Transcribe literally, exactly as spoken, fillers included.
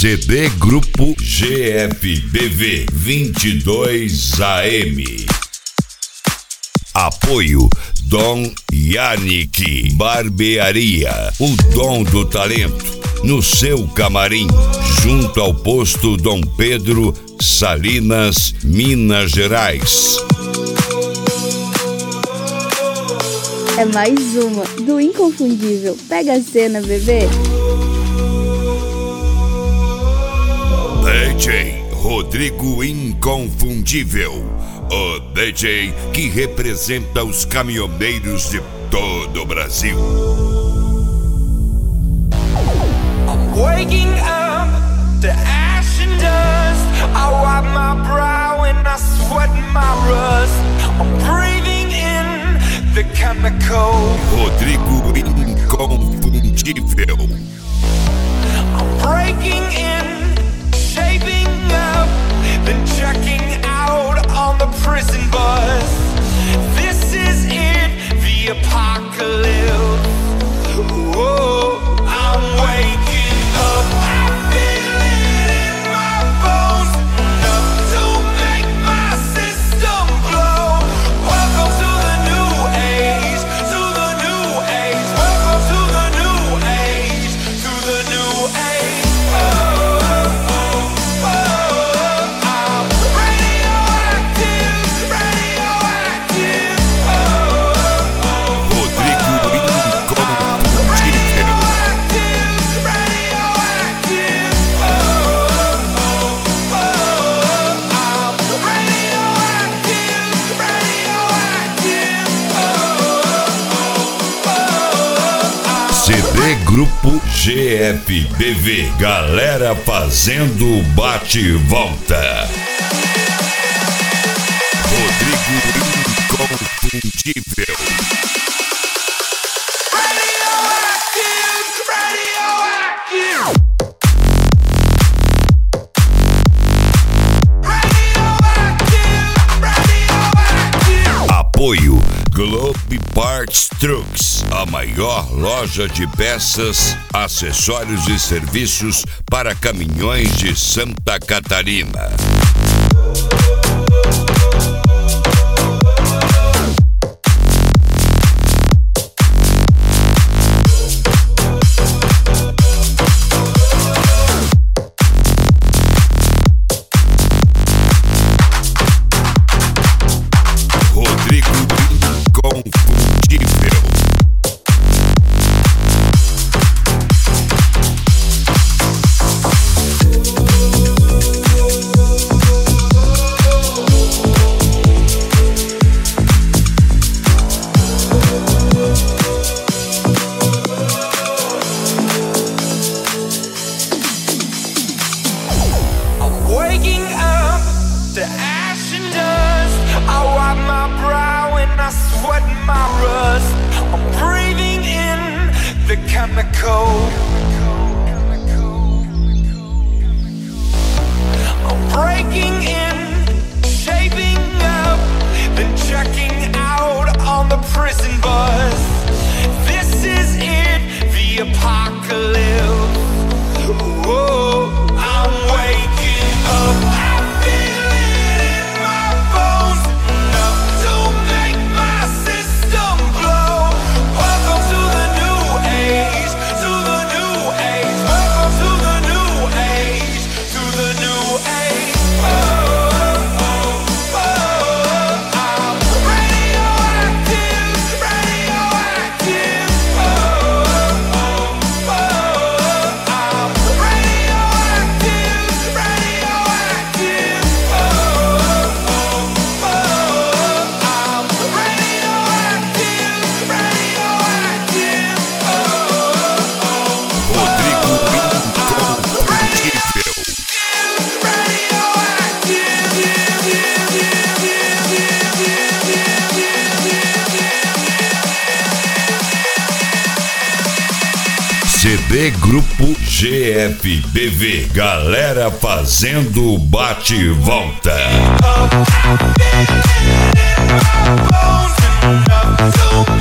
C D Grupo G F B V vinte e dois A M. Apoio Dom Yannick Barbearia, o dom do talento, no seu camarim, junto ao posto Dom Pedro, Salinas, Minas Gerais. É mais uma do inconfundível Pega a Cena, bebê. D J Rodrigo Inconfundível, o D J que representa os caminhoneiros de todo o Brasil. I'm waking up to ash and dust. I wipe my brow and I sweat my rust. I'm breathing in the chemical. Rodrigo Inconfundível. I'm breaking in, shaping up, then checking out on the prison bus. This is it, the apocalypse. Whoa, I'm waking up. I feel it in my bones, enough to make my system blow. Welcome to the new age, to the new age. Welcome to the new age, to the new age. Oh, oh, oh, oh. I'm radioactive, radioactive. Oh, oh, oh. Rodrigo Inconfundível. C D Grupo G F B V, galera fazendo bate e volta. Rodrigo Inconfundível. Apoio Globe Parts Trucks, a maior loja de peças, acessórios e serviços para caminhões de Santa Catarina. Inconfundível. I'm waking up to ash and dust. I wipe my brow and I sweat my rust. I'm breathing in the chemical. I'm breaking in, shaping up, then checking out on the prison bus. This is it, the apocalypse. Whoa, I'm waking up. I feel it in my bones, enough to make my system blow. Welcome to the new age, to the new age. Welcome to the new age, to the new age. Oh, oh, oh, oh. I'm radioactive, radioactive. Oh, oh, oh, oh. I'm radioactive, radioactive. Oh, oh, oh, oh. I'm radioactive, radioactive. Oh, oh, oh. Rodrigo Inconfundível. C D Grupo G F B V, galera fazendo bate e volta. I feel it in my bones enough to